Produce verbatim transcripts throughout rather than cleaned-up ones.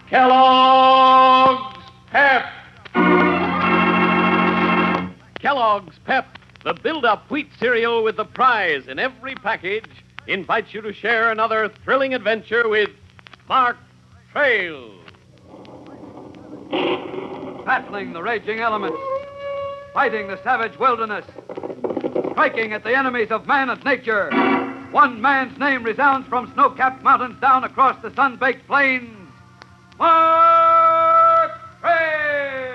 Kellogg's Pep. Kellogg's Pep, the build-up wheat cereal with the prize in every package, invites you to share another thrilling adventure with Mark Trail. Battling the raging elements, fighting the savage wilderness, striking at the enemies of man and nature. One man's name resounds from snow-capped mountains down across the sun-baked plains. Mark Trail!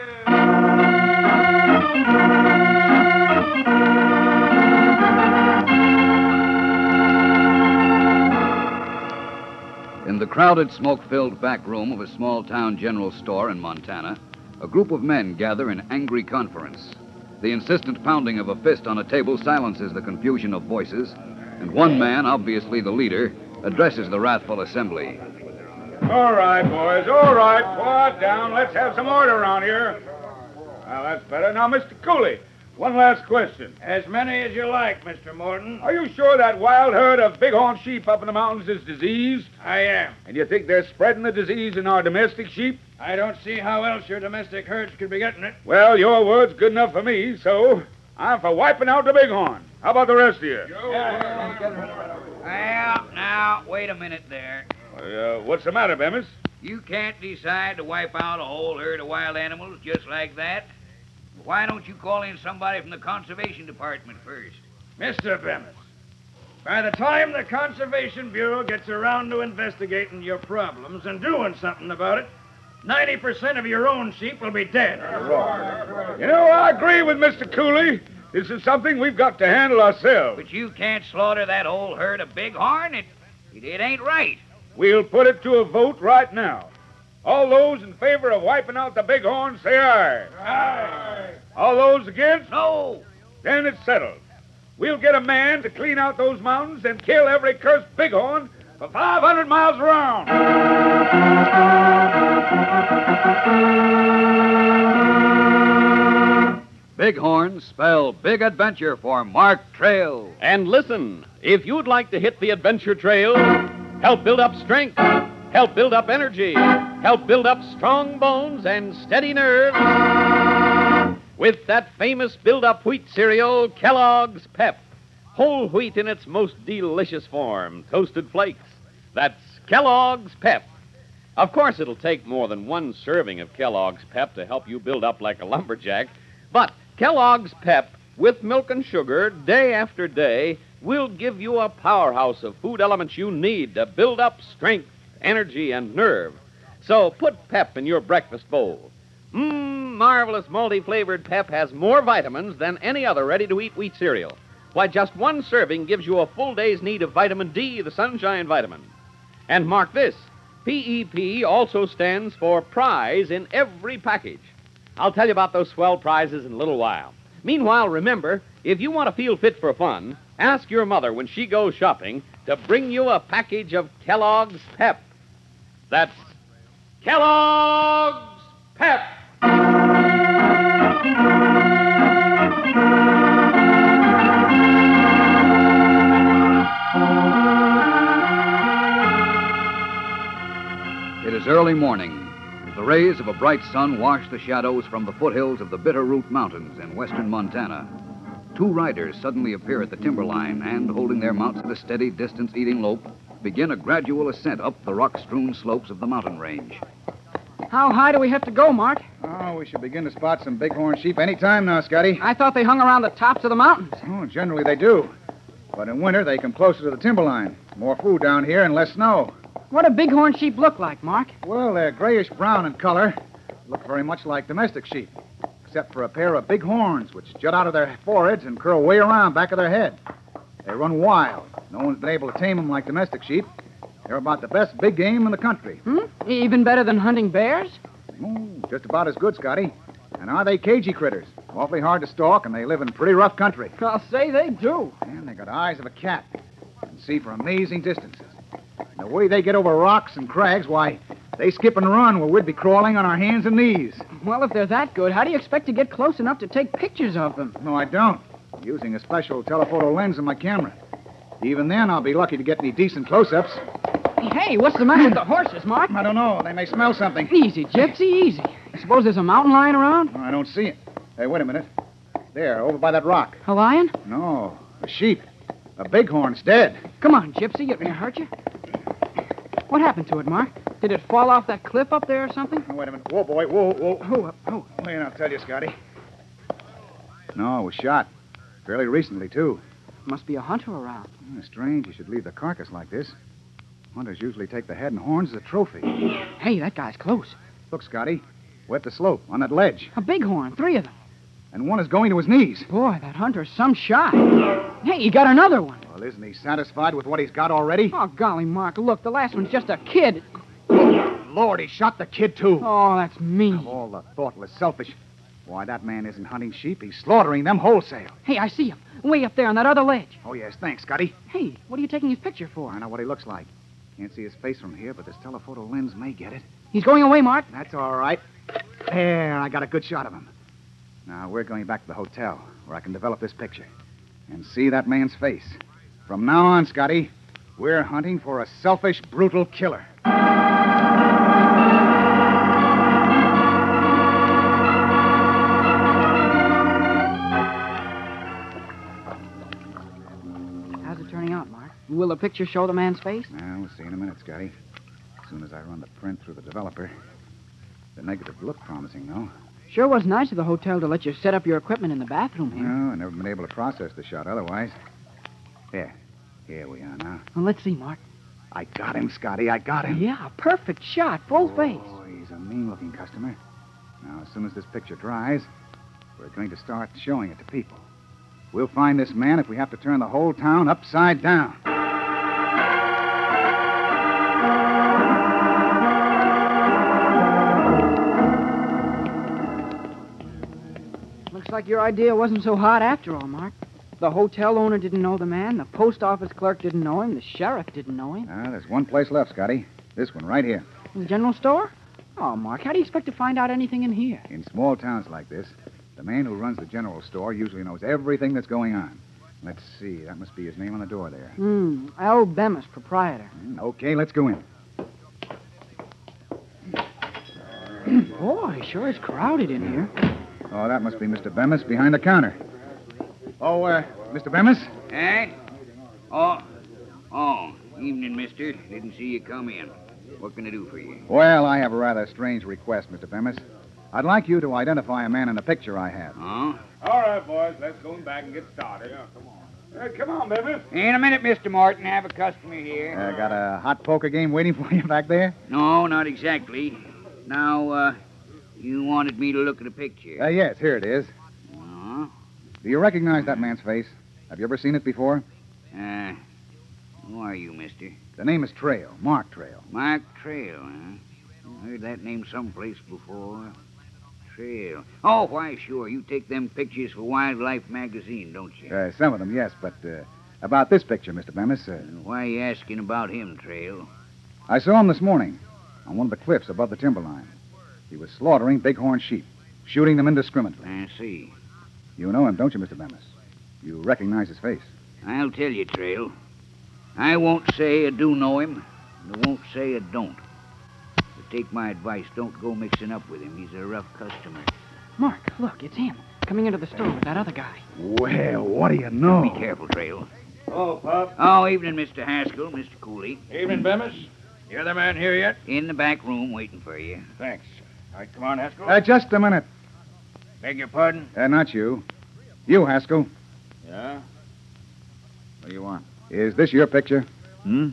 In the crowded, smoke-filled back room of a small-town general store in Montana, a group of men gather in angry conference. The insistent pounding of a fist on a table silences the confusion of voices, and one man, obviously the leader, addresses the wrathful assembly. All right, boys, all right. Quiet down. Let's have some order around here. Well, that's better. Now, Mister Cooley, one last question. As many as you like, Mister Morton. Are you sure that wild herd of bighorn sheep up in the mountains is diseased? I am. And you think they're spreading the disease in our domestic sheep? I don't see how else your domestic herds could be getting it. Well, your word's good enough for me, so I'm for wiping out the bighorn. How about the rest of you? Well, now, wait a minute there. Uh, what's the matter, Bemis? You can't decide to wipe out a whole herd of wild animals just like that. Why don't you call in somebody from the Conservation Department first? Mister Bemis, by the time the Conservation Bureau gets around to investigating your problems and doing something about it, ninety percent of your own sheep will be dead. You know, I agree with Mister Cooley. This is something we've got to handle ourselves. But you can't slaughter that whole herd of bighorn. It, it, it ain't right. We'll put it to a vote right now. All those in favor of wiping out the bighorn, say aye. Aye. All those against? No. Then it's settled. We'll get a man to clean out those mountains and kill every cursed bighorn for five hundred miles around. Bighorn spell big adventure for Mark Trail. And listen, if you'd like to hit the adventure trail, help build up strength, help build up energy, help build up strong bones and steady nerves, with that famous build-up wheat cereal, Kellogg's Pep. Whole wheat in its most delicious form, toasted flakes. That's Kellogg's Pep. Of course, it'll take more than one serving of Kellogg's Pep to help you build up like a lumberjack, but Kellogg's Pep, with milk and sugar, day after day, will give you a powerhouse of food elements you need to build up strength, energy, and nerve. So put Pep in your breakfast bowl. Mmm, marvelous multi-flavored Pep has more vitamins than any other ready-to-eat wheat cereal. Why, just one serving gives you a full day's need of vitamin D, the sunshine vitamin. And mark this, P E P also stands for prize in every package. I'll tell you about those swell prizes in a little while. Meanwhile, remember, if you want to feel fit for fun, ask your mother when she goes shopping to bring you a package of Kellogg's Pep. That's Kellogg's Pep. It is early morning. The rays of a bright sun wash the shadows from the foothills of the Bitterroot Mountains in western Montana. Two riders suddenly appear at the timberline and, holding their mounts at a steady, distance-eating lope, begin a gradual ascent up the rock-strewn slopes of the mountain range. How high do we have to go, Mark? Oh, we should begin to spot some bighorn sheep any time now, Scotty. I thought they hung around the tops of the mountains. Oh, generally they do. But in winter, they come closer to the timberline. More food down here and less snow. What do bighorn sheep look like, Mark? Well, they're grayish-brown in color. Look very much like domestic sheep, except for a pair of big horns which jut out of their foreheads and curl way around back of their head. They run wild. No one's been able to tame them like domestic sheep. They're about the best big game in the country. Hmm? Even better than hunting bears? Oh, just about as good, Scotty. And are they cagey critters? Awfully hard to stalk, and they live in pretty rough country. I'll say they do. And they got eyes of a cat. And see for amazing distances. And the way they get over rocks and crags, why, they skip and run where we'd be crawling on our hands and knees. Well, if they're that good, how do you expect to get close enough to take pictures of them? No, I don't. I'm using a special telephoto lens in my camera. Even then, I'll be lucky to get any decent close-ups. Hey, what's the matter with the horses, Mark? I don't know. They may smell something. Easy, Gypsy, easy. Suppose there's a mountain lion around? I don't see it. Hey, wait a minute. There, over by that rock. A lion? No, a sheep. A bighorn's dead. Come on, Gypsy. It may hurt you. What happened to it, Mark? Did it fall off that cliff up there or something? Oh, wait a minute. Whoa, boy. Whoa, whoa. Oh, oh. Wait, I'll tell you, Scotty. No, it was shot. Fairly recently, too. Must be a hunter around. Oh, strange you should leave the carcass like this. Hunters usually take the head and horns as a trophy. Hey, that guy's close. Look, Scotty. We're at the slope, on that ledge. A bighorn, three of them. And one is going to his knees. Boy, that hunter's some shot. Hey, he got another one. Well, isn't he satisfied with what he's got already? Oh, golly, Mark, look, the last one's just a kid. Lord, he shot the kid, too. Oh, that's mean. Of all the thoughtless, selfish. Why, that man isn't hunting sheep. He's slaughtering them wholesale. Hey, I see him. Way up there on that other ledge. Oh, yes. Thanks, Scotty. Hey, what are you taking his picture for? I know what he looks like. Can't see his face from here, but this telephoto lens may get it. He's going away, Mark. That's all right. There, I got a good shot of him. Now, we're going back to the hotel, where I can develop this picture. And see that man's face. From now on, Scotty, we're hunting for a selfish, brutal killer. How's it turning out, Mark? Will the picture show the man's face? Now, we'll see in a minute, Scotty. As soon as I run the print through the developer. The negative looked promising, though. Sure was nice of the hotel to let you set up your equipment in the bathroom here. No, I've never been able to process the shot otherwise. Here. Here we are now. Well, let's see, Mark. I got him, Scotty. I got him. Yeah, perfect shot. Full face. Oh, he's a mean-looking customer. Now, as soon as this picture dries, we're going to start showing it to people. We'll find this man if we have to turn the whole town upside down. Looks like your idea wasn't so hot after all, Mark. The hotel owner didn't know the man, the post office clerk didn't know him, the sheriff didn't know him. Ah, there's one place left, Scotty. This one right here. The general store? Oh, Mark, how do you expect to find out anything in here? In small towns like this, the man who runs the general store usually knows everything that's going on. Let's see, that must be his name on the door there. Hmm, Al Bemis, proprietor. Mm, okay, let's go in. Boy, sure is crowded in here. Oh, that must be Mister Bemis behind the counter. Oh, uh, Mister Bemis? Eh? Oh. Oh, evening, mister. Didn't see you come in. What can I do for you? Well, I have a rather strange request, Mister Bemis. I'd like you to identify a man in the picture I have. Huh? All right, boys, let's go back and get started. Yeah, come on. Uh, come on, Bemis. In a minute, Mister Martin. I have a customer here. Uh, got a hot poker game waiting for you back there? No, not exactly. Now, uh, you wanted me to look at a picture. Uh, yes, here it is. Uh-huh. Do you recognize that man's face? Have you ever seen it before? Uh, who are you, mister? The name is Trail, Mark Trail. Mark Trail, huh? I heard that name someplace before. Trail. Oh, why, sure. You take them pictures for Wildlife magazine, don't you? Uh, some of them, yes, but uh, about this picture, Mister Bemis. Uh, And why you asking about him, Trail? I saw him this morning on one of the cliffs above the timberline. He was slaughtering bighorn sheep, shooting them indiscriminately. I see. You know him, don't you, Mister Bemis? You recognize his face. I'll tell you, Trail. I won't say I do know him, and I won't say I don't. But take my advice, don't go mixing up with him. He's a rough customer. Mark, look, it's him. Coming into the store with that other guy. Well, what do you know? Be careful, Trail. Oh, Pop. Oh, evening, Mister Haskell, Mister Cooley. Evening, Bemis. The other man here yet? In the back room waiting for you. Thanks. All right, come on, Haskell. Uh, just a minute. Beg your pardon? Uh, not you. You, Haskell. Yeah? What do you want? Is this your picture? Hmm?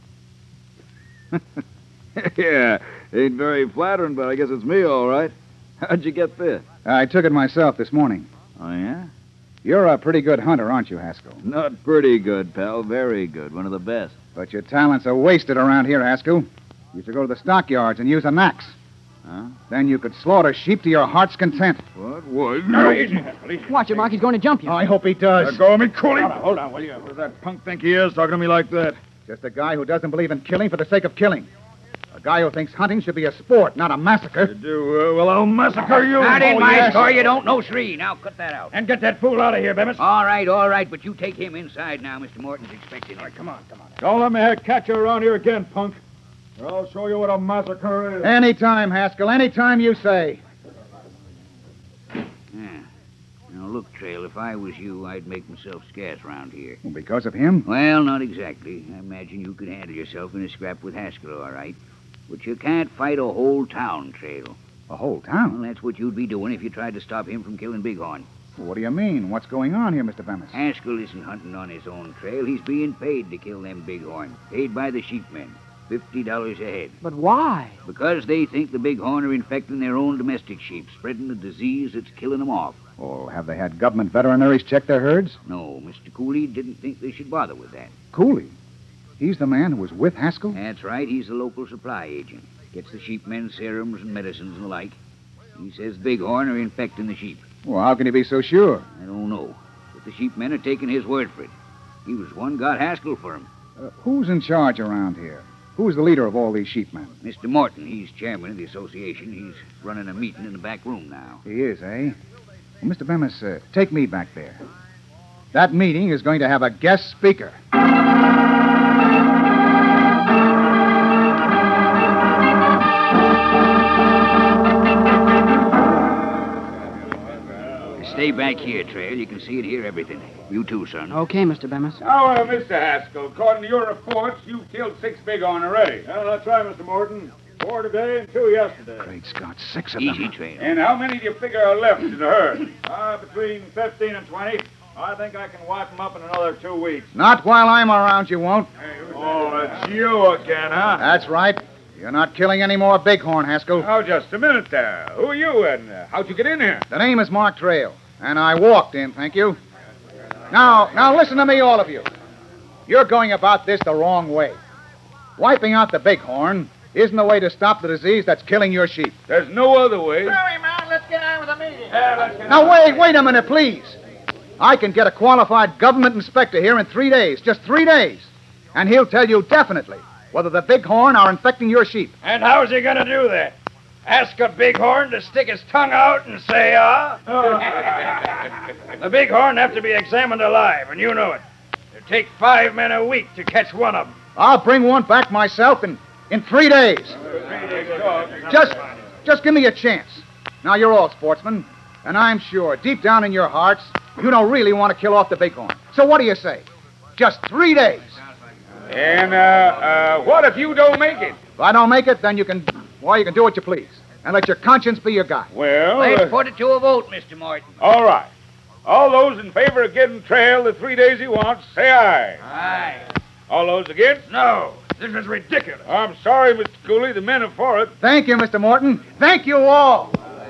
Yeah, ain't very flattering, but I guess it's me, all right. How'd you get this? I took it myself this morning. Oh, yeah? You're a pretty good hunter, aren't you, Haskell? Not pretty good, pal. Very good. One of the best. But your talents are wasted around here, Haskell. You should go to the stockyards and use an axe. Huh? Then you could slaughter sheep to your heart's content. What? What? No, easy, Haskell. Easy. Watch it, Mark. He's going to jump you. I hope he does. Let go of me, Cooley. Hold on, hold on, will you? What does that punk think he is, talking to me like that? Just a guy who doesn't believe in killing for the sake of killing. A guy who thinks hunting should be a sport, not a massacre. You do, uh, well, I'll massacre you. Not in Oh, my yes. store. You don't know Shree. Now cut that out. And get that fool out of here, Bemis. All right, all right, but you take him inside now. Mister Morton's expecting him. All right, Come on, come on. Don't let me catch you around here again, punk. Or I'll show you what a massacre is. Anytime, Haskell, anytime you say. Yeah. Now, look, Trail, if I was you, I'd make myself scarce around here. Well, because of him? Well, not exactly. I imagine you could handle yourself in a scrap with Haskell, all right. But you can't fight a whole town, Trail. A whole town? Well, that's what you'd be doing if you tried to stop him from killing Bighorn. Well, what do you mean? What's going on here, Mister Bemis? Haskell isn't hunting on his own trail. He's being paid to kill them Bighorn. Paid by the sheepmen. Fifty dollars a head. But why? Because they think the Bighorn are infecting their own domestic sheep, spreading the disease that's killing them off. Oh, have they had government veterinaries check their herds? No, Mister Cooley didn't think they should bother with that. Cooley? He's the man who was with Haskell? That's right. He's the local supply agent. Gets the sheepmen serums and medicines and the like. He says Bighorn are infecting the sheep. Well, how can he be so sure? I don't know. But the sheepmen are taking his word for it. He was one got Haskell for him. Uh, who's in charge around here? Who's the leader of all these sheepmen? Mister Morton, he's chairman of the association. He's running a meeting in the back room now. He is, eh? Well, Mister Bemis, uh, take me back there. That meeting is going to have a guest speaker. Stay back here, Trail. You can see and hear everything. You too, son. Okay, Mister Bemis. Now, uh, Mister Haskell, according to your reports, you've killed six bighorn already. Well, that's right, Mister Morton. Four today and two yesterday. Great Scott, six of Easy, them. Trail. And how many do you figure are left in the herd? Uh, between fifteen and twenty. I think I can wipe them up in another two weeks. Not while I'm around, you won't. Oh, it's you again, huh? That's right. You're not killing any more bighorn, Haskell. Oh, just a minute there. Who are you, and uh, how'd you get in here? The name is Mark Trail, and I walked in, thank you. Now, now listen to me, all of you. You're going about this the wrong way. Wiping out the bighorn isn't the way to stop the disease that's killing your sheep. There's no other way. Hurry, man. Let's get on with the meeting. Yeah, let's get Now, wait, wait a minute, please. I can get a qualified government inspector here in three days, just three days. And he'll tell you definitely whether the bighorn are infecting your sheep. And how's he going to do that? Ask a bighorn to stick his tongue out and say, ah? The bighorn have to be examined alive, and you know it. It'd take five men a week to catch one of them. I'll bring one back myself in, in three days. Just, just give me a chance. Now, you're all sportsmen, and I'm sure, deep down in your hearts, you don't really want to kill off the bighorn. So what do you say? Just three days. And, uh, uh, what if you don't make it? If I don't make it, then you can, well, you can do what you please. And let your conscience be your guide. Well, Let's uh, put it to a vote, Mister Morton. all right. All those in favor of getting Trail the three days he wants, say aye. Aye. All those against? No, this is ridiculous. I'm sorry, Mister Cooley. The men are for it. Thank you, Mister Morton. Thank you all.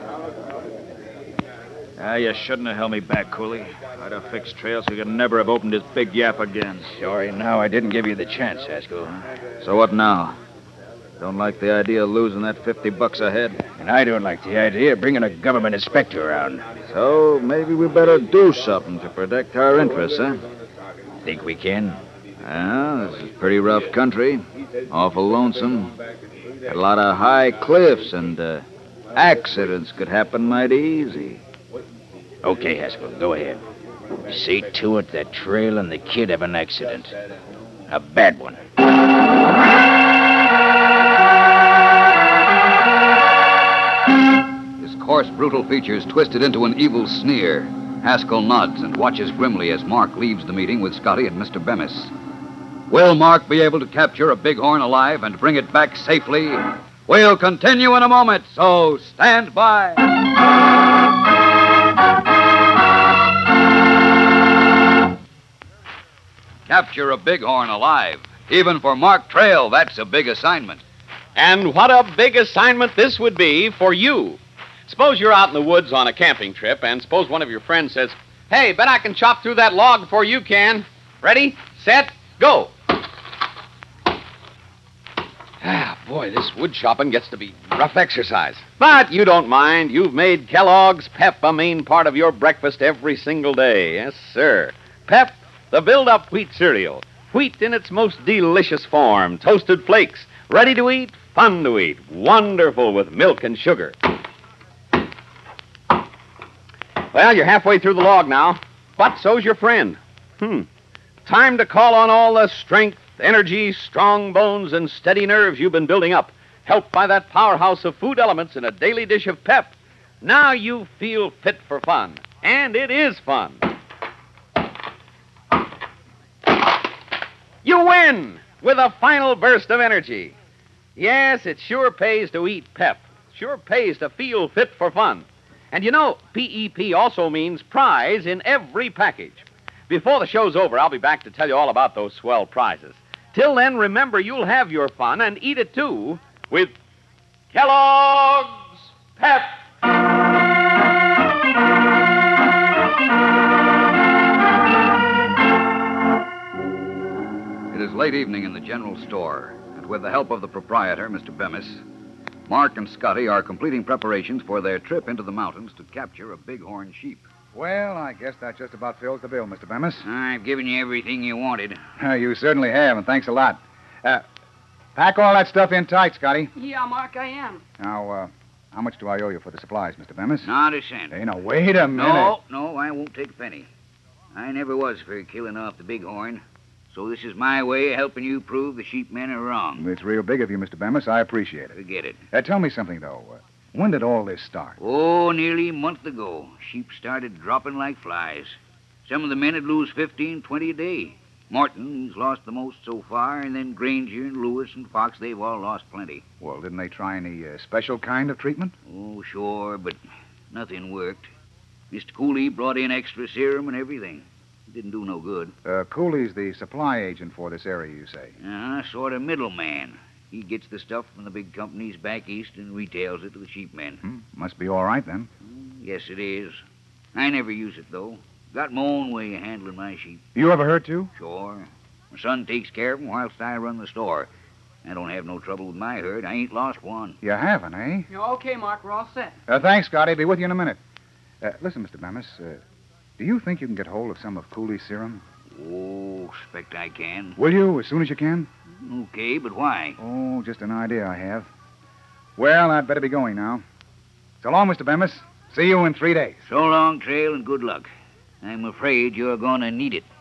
Ah, you shouldn't have held me back, Cooley. I'd have fixed Trail so you could never have opened his big yap again. Sorry now I didn't give you the chance, Haskell. So what now? Don't like the idea of losing that fifty bucks a head. And I don't like the idea of bringing a government inspector around. So maybe we better do something to protect our interests, huh? Think we can? Yeah, this is pretty rough country. Awful lonesome. Got a lot of high cliffs, and uh, accidents could happen mighty easy. Okay, Haskell, go ahead. See to it that Trail and the kid have an accident. A bad one. His coarse, brutal features twisted into an evil sneer. Haskell nods and watches grimly as Mark leaves the meeting with Scotty and Mister Bemis. Will Mark be able to capture a bighorn alive and bring it back safely? We'll continue in a moment, so stand by. Capture a bighorn alive. Even for Mark Trail, that's a big assignment. And what a big assignment this would be for you. Suppose you're out in the woods on a camping trip, and suppose one of your friends says, "Hey, bet I can chop through that log before you can. Ready, set, go." Ah, boy, this wood chopping gets to be rough exercise. But you don't mind. You've made Kellogg's Pep a main part of your breakfast every single day. Yes, sir. Pep, the build-up wheat cereal. Wheat in its most delicious form. Toasted flakes, Ready to eat, fun to eat, wonderful with milk and sugar. Well, you're halfway through the log now, but so's your friend. Hmm. Time to call on all the strength, energy, strong bones, and steady nerves you've been building up, helped by that powerhouse of food elements in a daily dish of pep. Now you feel fit for fun, and it is fun. You win with a final burst of energy. Yes, it sure pays to eat pep. Sure pays to feel fit for fun. And you know, P E P also means prize in every package. Before the show's over, I'll be back to tell you all about those swell prizes. Till then, remember, you'll have your fun and eat it too with Kellogg's Pep. It is late evening in the general store, and with the help of the proprietor, Mister Bemis, Mark and Scotty are completing preparations for their trip into the mountains to capture a bighorn sheep. Well, I guess that just about fills the bill, Mister Bemis. I've given you everything you wanted. Uh, you certainly have, and thanks a lot. Uh, pack all that stuff in tight, Scotty. Yeah, Mark, I am. Now, uh, how much do I owe you for the supplies, Mister Bemis? Not a cent. Hey, now, wait a minute. No, no, I won't take a penny. I never was for killing off the bighorn. So this is my way of helping you prove the sheepmen are wrong. It's real big of you, Mister Bemis. I appreciate it. Forget it. Uh, tell me something, though. Uh, when did all this start? Oh, nearly a month ago. Sheep started dropping like flies. Some of the men would lose fifteen, twenty a day. Morton, he's lost the most so far, and then Granger and Lewis and Fox, they've all lost plenty. Well, didn't they try any uh, special kind of treatment? Oh, sure, but nothing worked. Mister Cooley brought in extra serum and everything. It didn't do no good. Uh, Cooley's the supply agent for this area, you say? Uh, sort of middleman. He gets the stuff from the big companies back east and retails it to the sheepmen. Hmm, must be all right, then. Yes, it is. I never use it, though. Got my own way of handling my sheep. You ever hurt, too? Sure. My son takes care of them whilst I run the store. I don't have no trouble with my herd. I ain't lost one. You haven't, eh? Okay, Mark, we're all set. Uh, thanks, Scotty. Be with you in a minute. Uh, listen, Mister Bemis, uh, do you think you can get hold of some of Cooley's serum? Oh, expect I can. Will you, as soon as you can? Okay, but why? Oh, just an idea I have. Well, I'd better be going now. So long, Mister Bemis. See you in three days. So long, Trail, and good luck. I'm afraid you're going to need it.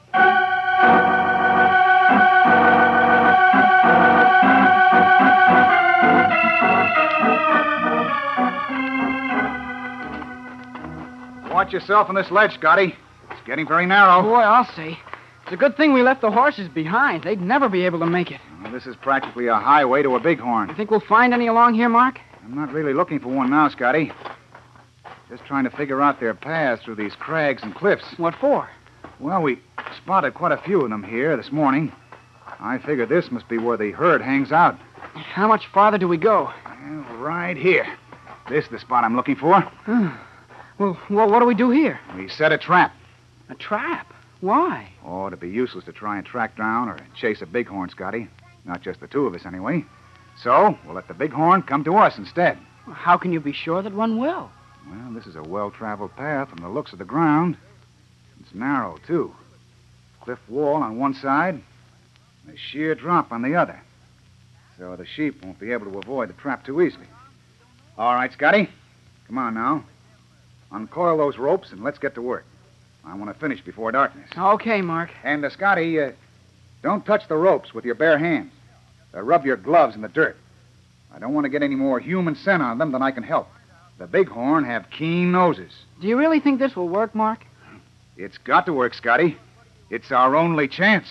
Watch yourself on this ledge, Scotty. It's getting very narrow. Boy, I'll say. It's a good thing we left the horses behind. They'd never be able to make it. Well, this is practically a highway to a bighorn. You think we'll find any along here, Mark? I'm not really looking for one now, Scotty. Just trying to figure out their paths through these crags and cliffs. What for? Well, we spotted quite a few of them here this morning. I figured this must be where the herd hangs out. How much farther do we go? Well, right here. This is the spot I'm looking for. Well, well, what do we do here? We set a trap. A trap? Why? Oh, it'd be useless to try and track down or chase a bighorn, Scotty. Not just the two of us, anyway. So, we'll let the bighorn come to us instead. Well, how can you be sure that one will? Well, this is a well-traveled path from the looks of the ground. It's narrow, too. Cliff wall on one side, and a sheer drop on the other. So the sheep won't be able to avoid the trap too easily. All right, Scotty. Come on now. Uncoil those ropes and let's get to work. I want to finish before darkness. Okay, Mark. And, uh, Scotty, uh, don't touch the ropes with your bare hands. Uh, rub your gloves in the dirt. I don't want to get any more human scent on them than I can help. The bighorn have keen noses. Do you really think this will work, Mark? It's got to work, Scotty. It's our only chance.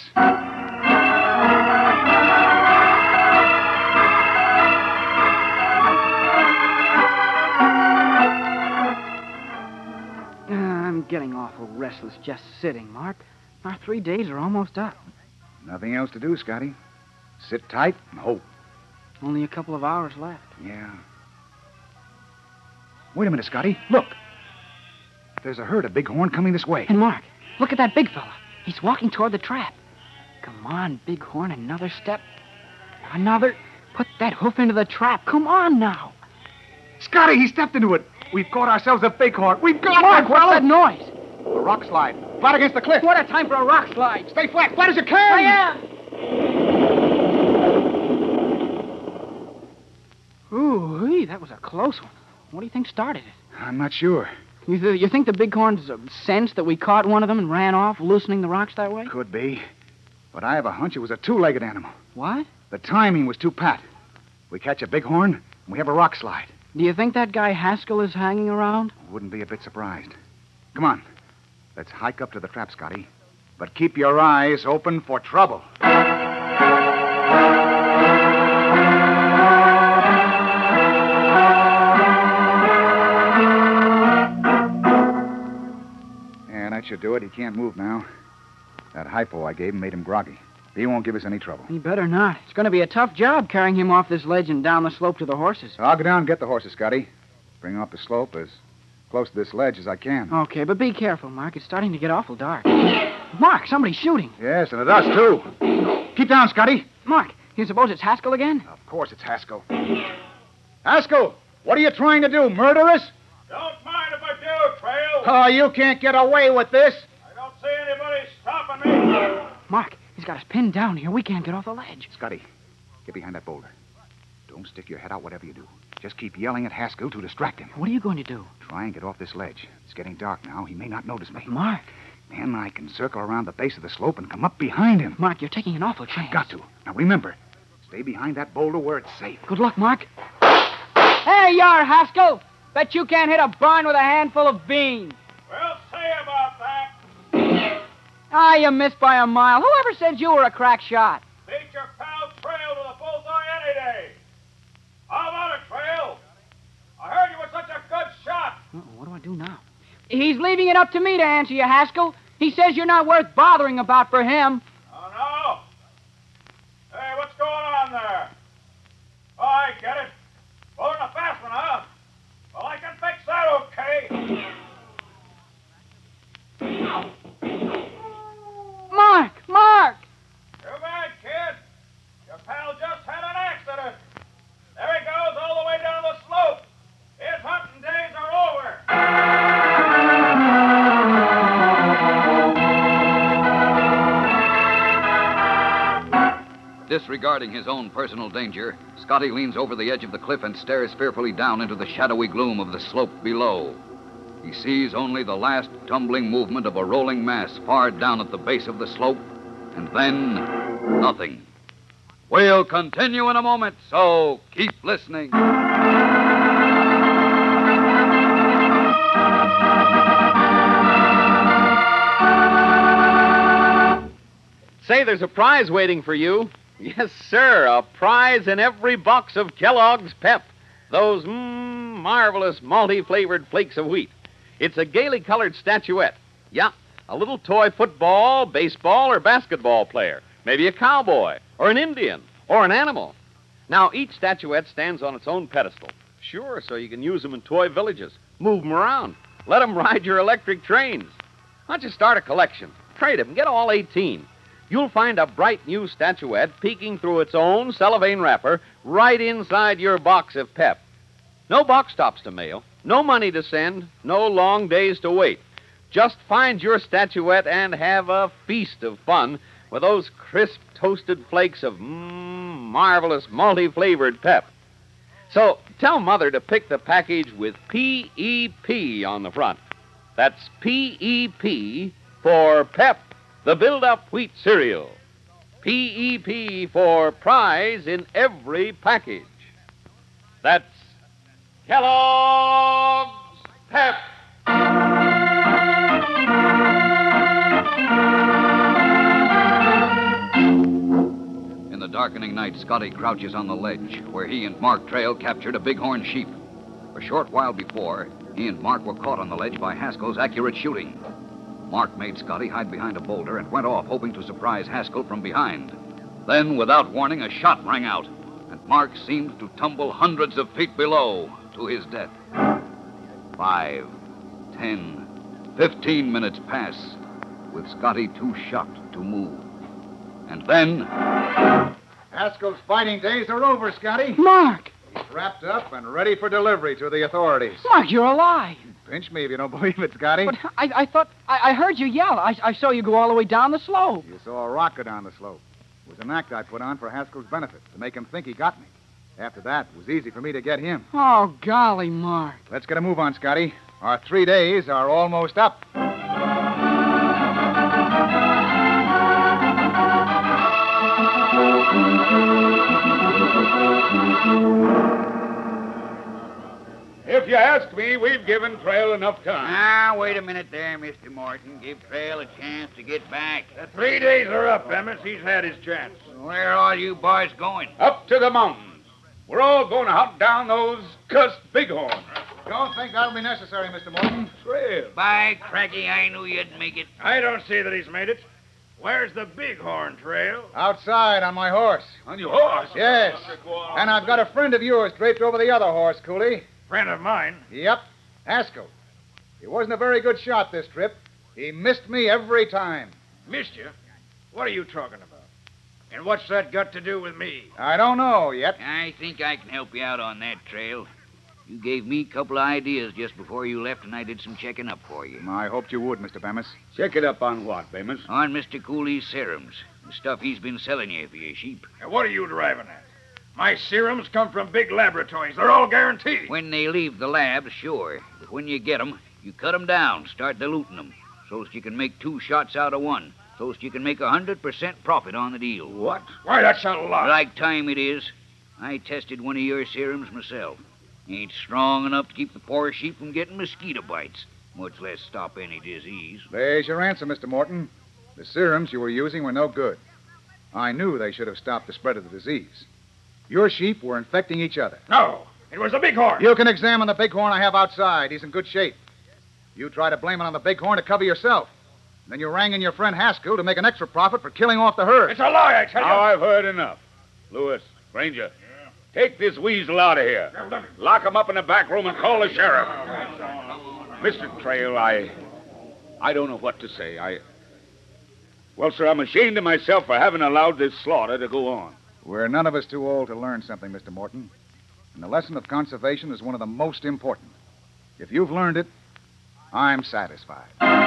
I'm getting awful restless just sitting, Mark. Our three days are almost up. Nothing else to do, Scotty. Sit tight and hope. Only a couple of hours left. Yeah. Wait a minute, Scotty. Look. There's a herd of bighorn coming this way. And Mark, look at that big fella. He's walking toward the trap. Come on, bighorn, another step. Another. Put that hoof into the trap. Come on now. Scotty, he stepped into it. We've caught ourselves a bighorn. We've got Mark, that what's fella. that noise? A rock slide. Flat against the cliff. What a time for a rock slide. Stay flat. Flat as you can. I am. was a close one. What do you think started it? I'm not sure. You, th- you think the bighorns uh, sensed that we caught one of them and ran off, loosening the rocks that way? Could be. But I have a hunch it was a two-legged animal. What? The timing was too pat. We catch a bighorn, and we have a rock slide. Do you think that guy Haskell is hanging around? Wouldn't be a bit surprised. Come on. Let's hike up to the trap, Scotty. But keep your eyes open for trouble. Yeah, that should do it. He can't move now. That hypo I gave him made him groggy. He won't give us any trouble. He better not. It's going to be a tough job carrying him off this ledge and down the slope to the horses. So I'll go down and get the horses, Scotty. Bring off the slope as close to this ledge as I can. Okay, but be careful, Mark. It's starting to get awful dark. Mark, somebody's shooting. Yes, and it us, too. Keep down, Scotty. Mark, you suppose it's Haskell again? Of course it's Haskell. Haskell, what are you trying to do, murder us? Don't mind if I do, Trail. Oh, you can't get away with this. I don't see anybody stopping me. Mark, he's got us pinned down here. We can't get off the ledge. Scotty, get behind that boulder. Don't stick your head out whatever you do. Just keep yelling at Haskell to distract him. What are you going to do? Try and get off this ledge. It's getting dark now. He may not notice me. Mark. Then I can circle around the base of the slope and come up behind him. Mark, you're taking an awful chance. Got to. Now remember, stay behind that boulder where it's safe. Good luck, Mark. Hey, you are, Haskell. Bet you can't hit a barn with a handful of beans. Well, say about that. Ah, you missed by a mile. Whoever said you were a crack shot? Beat your pal Trail to the bullseye any day. How about it, Trail? I heard you were such a good shot. Uh-oh, what do I do now? He's leaving it up to me to answer you, Haskell. He says you're not worth bothering about for him. Oh, no? Hey, what's going on there? Oh, I get it. Pulling a fast one, huh? Well, I can fix that, okay. Mark! Mark! Too bad, kid. Your pal just had an accident. There he goes all the way down the slope. His hunting days are over. Disregarding his own personal danger, Scotty leans over the edge of the cliff and stares fearfully down into the shadowy gloom of the slope below. He sees only the last tumbling movement of a rolling mass far down at the base of the slope, and then nothing. We'll continue in a moment, so keep listening. Say, there's a prize waiting for you. Yes, sir, a prize in every box of Kellogg's Pep. Those mm, marvelous multi-flavored flakes of wheat. It's a gaily colored statuette. Yeah, a little toy football, baseball, or basketball player. Maybe a cowboy, or an Indian, or an animal. Now, each statuette stands on its own pedestal. Sure, so you can use them in toy villages. Move them around. Let them ride your electric trains. Why don't you start a collection? Trade them. Get all eighteen. You'll find a bright new statuette peeking through its own cellophane wrapper right inside your box of Pep. No box tops to mail, no money to send, no long days to wait. Just find your statuette and have a feast of fun with those crisp toasted flakes of mm, marvelous multi-flavored Pep. So tell Mother to pick the package with P E P on the front. That's P E P for Pep, the build-up wheat cereal. P E P for prize in every package. That's Kellogg's Pep. In the darkening night, Scotty crouches on the ledge where he and Mark Trail captured a bighorn sheep. A short while before, he and Mark were caught on the ledge by Haskell's accurate shooting. Mark made Scotty hide behind a boulder and went off, hoping to surprise Haskell from behind. Then, without warning, a shot rang out, and Mark seemed to tumble hundreds of feet below to his death. Five, ten, fifteen minutes pass, with Scotty too shocked to move. And then... Haskell's fighting days are over, Scotty. Mark! He's wrapped up and ready for delivery to the authorities. Mark, you're alive. Pinch me if you don't believe it, Scotty. But I, I thought... I, I heard you yell. I, I saw you go all the way down the slope. You saw a rocket down the slope. It was an act I put on for Haskell's benefit, to make him think he got me. After that, it was easy for me to get him. Oh, golly, Mark. Let's get a move on, Scotty. Our three days are almost up. If you ask me, we've given Trail enough time. Now, wait a minute there, Mister Morton. Give Trail a chance to get back. The three days are up, Emmett. He's had his chance. Where are all you boys going? Up to the mountains. We're all going to hunt down those cussed bighorns. Don't think that'll be necessary, Mister Morton. Trail. By cracky, I knew you'd make it. I don't see that he's made it. Where's the bighorn, Trail? Outside on my horse. On your horse? Yes. And I've got a friend of yours draped over the other horse, Cooley. Friend of mine. Yep. Haskell. He wasn't a very good shot this trip. He missed me every time. Missed you? What are you talking about? And what's that got to do with me? I don't know yet. I think I can help you out on that, Trail. You gave me a couple of ideas just before you left, and I did some checking up for you. I hoped you would, Mister Bemis. Check it up on what, Bemis? On Mister Cooley's serums. The stuff he's been selling you for your sheep. Now, what are you driving at? My serums come from big laboratories. They're all guaranteed. When they leave the lab, sure. But when you get 'em, you cut 'em down, start diluting 'em, so that you can make two shots out of one, so that you can make a one hundred percent profit on the deal. What? Why, that's a lot. Like time it is. I tested one of your serums myself. Ain't strong enough to keep the poor sheep from getting mosquito bites, much less stop any disease. There's your answer, Mister Morton. The serums you were using were no good. I knew they should have stopped the spread of the disease. Your sheep were infecting each other. No, it was the bighorn. You can examine the bighorn I have outside. He's in good shape. You try to blame it on the bighorn to cover yourself. Then you rang in your friend Haskell to make an extra profit for killing off the herd. It's a lie, I tell you. Now I've heard enough. Lewis, Ranger, take this weasel out of here. Lock him up in the back room and call the sheriff. Mister Trail, I... I don't know what to say. I... Well, sir, I'm ashamed of myself for having allowed this slaughter to go on. We're none of us too old to learn something, Mister Morton. And the lesson of conservation is one of the most important. If you've learned it, I'm satisfied.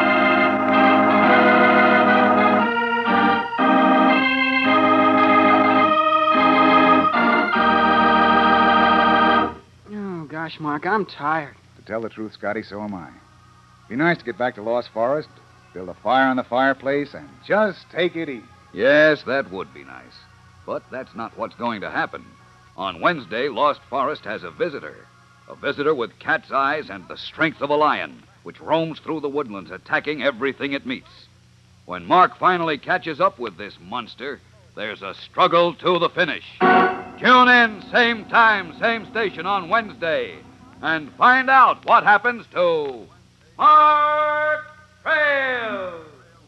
Oh, gosh, Mark, I'm tired. To tell the truth, Scotty, so am I. Be nice to get back to Lost Forest, build a fire on the fireplace, and just take it easy. Yes, that would be nice. But that's not what's going to happen. On Wednesday, Lost Forest has a visitor. A visitor with cat's eyes and the strength of a lion, which roams through the woodlands, attacking everything it meets. When Mark finally catches up with this monster, there's a struggle to the finish. Tune in, same time, same station on Wednesday, and find out what happens to Mark Trail.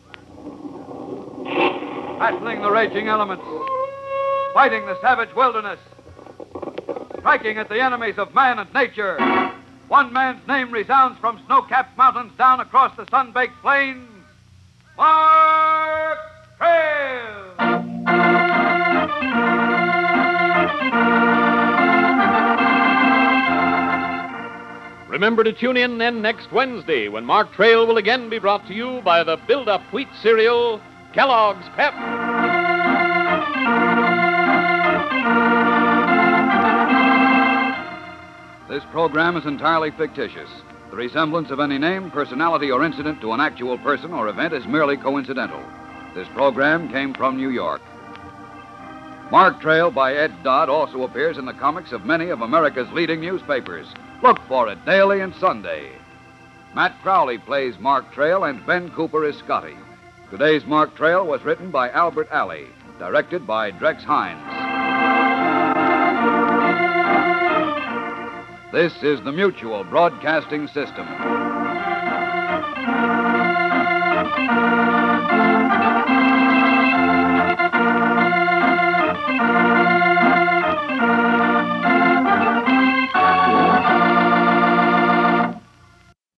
Battling the raging elements, fighting the savage wilderness, striking at the enemies of man and nature. One man's name resounds from snow-capped mountains down across the sun-baked plains. Mark Trail! Remember to tune in then next Wednesday when Mark Trail will again be brought to you by the build-up wheat cereal, Kellogg's Pep. This program is entirely fictitious. The resemblance of any name, personality, or incident to an actual person or event is merely coincidental. This program came from New York. Mark Trail by Ed Dodd also appears in the comics of many of America's leading newspapers. Look for it daily and Sunday. Matt Crowley plays Mark Trail and Ben Cooper is Scotty. Today's Mark Trail was written by Albert Alley, directed by Drex Hines. This is the Mutual Broadcasting System.